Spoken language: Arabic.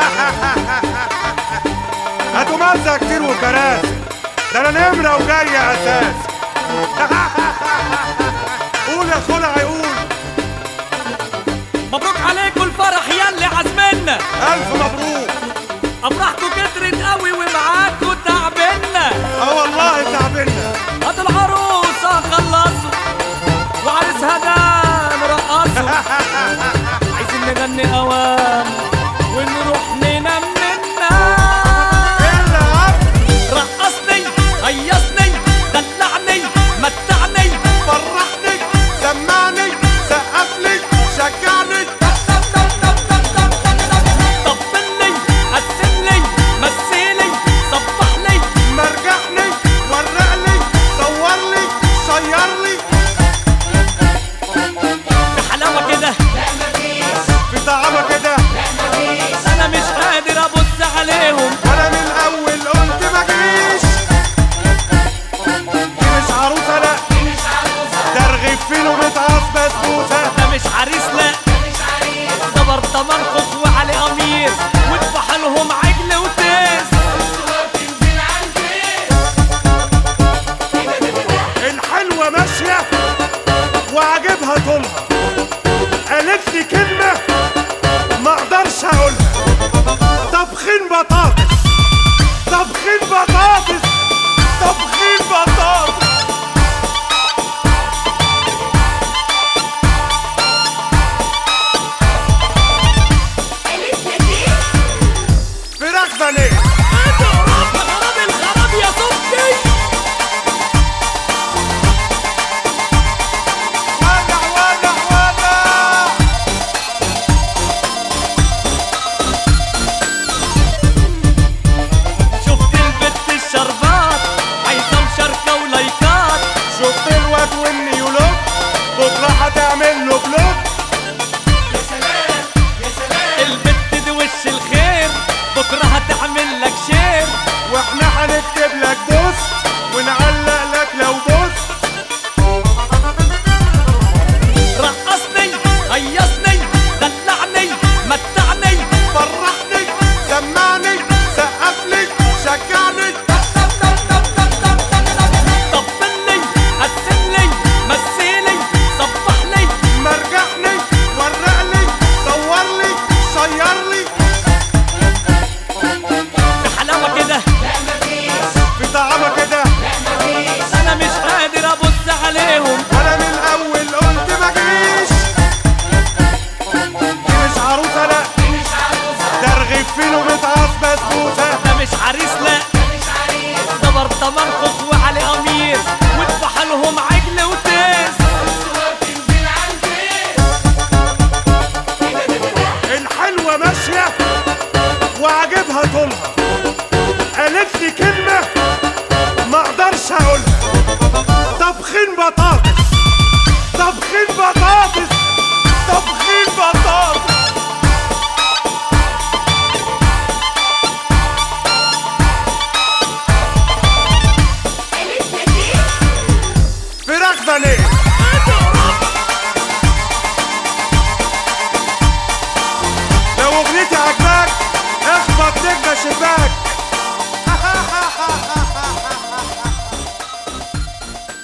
هاتوا مزة كتير وكراسي، ده انا نمرة وجاي اساس. قول يا خلعي قول. مبروك عليكم الفرح ياللي عزمنا، الف مبروك. افراحكم كترت قوي ومعاكم تعبنا. والله تعبنا. هات العروسة خلصوا وعريسها ده نرقصوا. عايزين نغني اوام ونروح ننام منا. رقصني هيصني دلعني متعني فرحني سمعني سقفلي شجعني. طبلي قسملي مثلي صبحلي مرجعني ورقلي صورلي شيرلي. في حلاوة كده في طعمة كده انا مش قادر ابص عليهم. انا من الاول قلت مجيش. دي مش عروسة لا، ده رغيفين ومتعص بسبوسة. ده مش عريس لا، ده برطمان خوخ وعلي قميص واتبح لهم عجل وتيس. الحلوة ماشية وعجبها طولها، قالت لي كلمة ما اقدرش اقولها. طبخين بطاطس طبخين بطاطس طبخين بطاطس. فراخ بانيه. خراب الخراب يا صبحي. ولع ولع ولع. شفت البت الشربات عايزة مشاركة ولايكات. شفت الواد والنيولوك بكرة هتعمل له بلوك. البت دي وش الخير بكرة هتعمل لك شير. واحنا هنكتب لك بوست ونعلق لك لو بوست. رقصني هيصني دلعني متعني فرحني سمعني سقفلي شجعني. طبلي قسملي مثلي صبحلي مرجعني ورقلي صورلي شيرلي. في حلاوة كده في طعمة كده انا مش قادر ابص عليهم. انا من الاول قلت مجيش. دي مش عروسة لا، ده رغيفين ومتعص بسبوسة. ده مش عريس لا، ده برطمان خوخ وعلي قميص واتبح لهم عجل وتيس. الحلوة ماشية وعجبها طولها، قالت لي كلمة ما اقدرش اقولها. طبخين بطاطس طبخين بطاطس طبخين بطاطس. فراخ بانيه.